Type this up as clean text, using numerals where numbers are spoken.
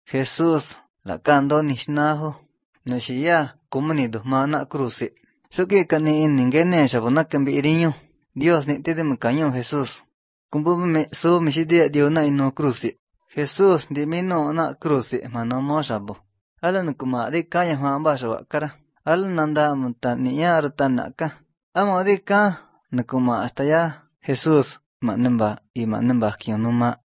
Jesús la kando nishnaho nashiya kumani duhmana cruci suki kani ningene shabona kambiriño Dios ni tede makaño Jesús kumbu me su mishide diona ino cruci Jesús dimino na cruci manomo shabo alan kuma de kaya hamba shawakara alan nanda mutaniya rutanaka amo de ka nakuma hasta ya Jesús manamba y manamba kionuma